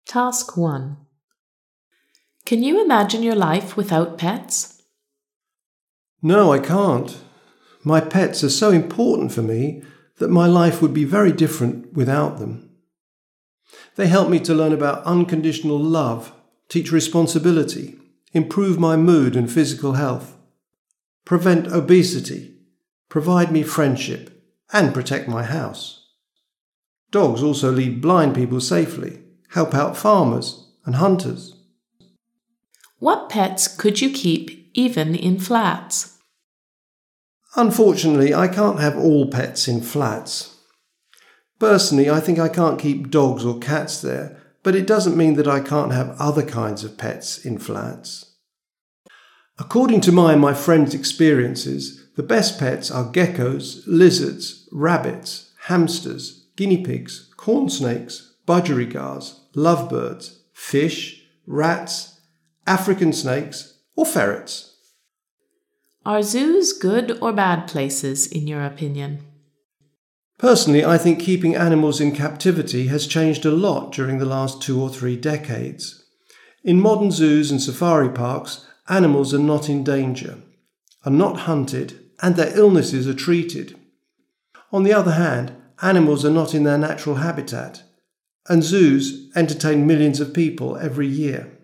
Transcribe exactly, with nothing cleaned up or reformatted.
Task one. Can you imagine your life without pets? No, I can't. My pets are so important for me that my life would be very different without them. They help me to learn about unconditional love, teach responsibility, improve my mood and physical health, prevent obesity, provide me friendship, and protect my house. Dogs also lead blind people safely, help out farmers and hunters. What pets could you keep even in flats? Unfortunately, I can't have all pets in flats. Personally, I think I can't keep dogs or cats there, but it doesn't mean that I can't have other kinds of pets in flats. According to my and my friends' experiences, the best pets are geckos, lizards, rabbits, hamsters, guinea pigs, corn snakes, budgerigars, lovebirds, fish, rats, African snakes, or ferrets. Are zoos good or bad places, in your opinion? Personally, I think keeping animals in captivity has changed a lot during the last two or three decades. In modern zoos and safari parks, animals are not in danger, are not hunted, and their illnesses are treated. On the other hand, animals are not in their natural habitat, and zoos entertain millions of people every year.